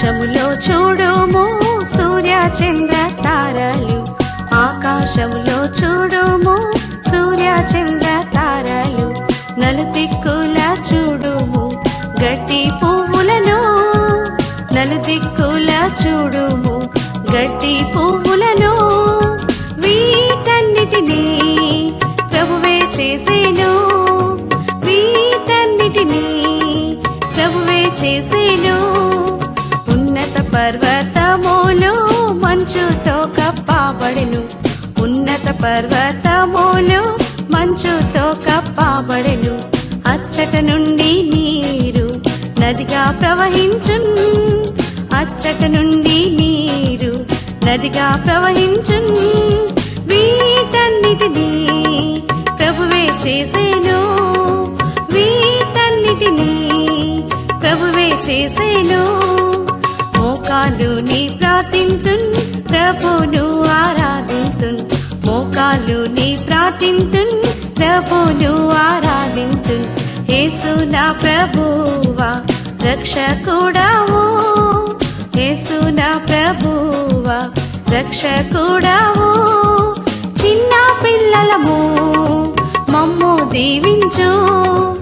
ఆకాశములో చూడుము సూర్య చంద్ర తారలు, ఆకాశములో చూడుము సూర్య చంద్ర తారలు, నలుదిక్కుల చూడుము గడ్డి పువ్వులను, నలుదిక్కుల చూడుము గడ్డి పువ్వులను, వీటన్నిటినీ ప్రభువే చేసేను, వీటన్నిటినీ ప్రభువే చేసేను. ఉన్నత పర్వతములు మంచుతో కప్పబడెను, ఉన్నత పర్వతములు మంచుతో కప్పబడెను, అచ్చట నుండి నీరు నదిగా ప్రవహించున్, అచ్చట నుండి నీరు నదిగా ప్రవహించున్, వీటన్నిటినీ ప్రభువే చేసేను, వీటన్నిటినీ ప్రభువే చేసేను. మోకాలు నీ ప్రార్థింతున్ ప్రభును ఆరాధింతున్, మోకాలు నీ ప్రార్థింతున్ ప్రభును ఆరాధింతున్. యేసు నా ప్రభువా రక్షకుడావు, యేసు నా ప్రభువా రక్షకుడావు. చిన్న పిల్లలము మమ్ము దీవించు,